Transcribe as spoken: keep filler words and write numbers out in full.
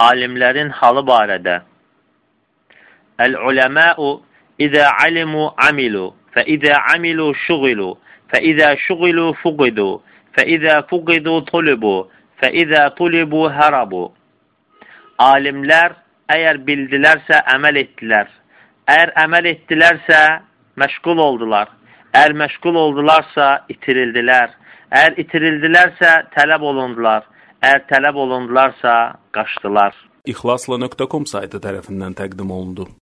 Alimlərin halı barədə. El-uləməu İzə alimu amilu, fə izə amilu şugilu, fə izə şugilu fuqidu, fə izə fuqidu tulibu, fə izə tulibu harabu. Alimlər əgər bildilərsə əməl etdilər. Əgər əməl etdilərsə məşğul oldular. Əgər məşğul oldularsa itirildilər. Əgər itirildilərsə tələb olundular. Əgər tələb olundularsa qaçdılar. İxlasla nöqtə com saytı tərəfindən təqdim olundu.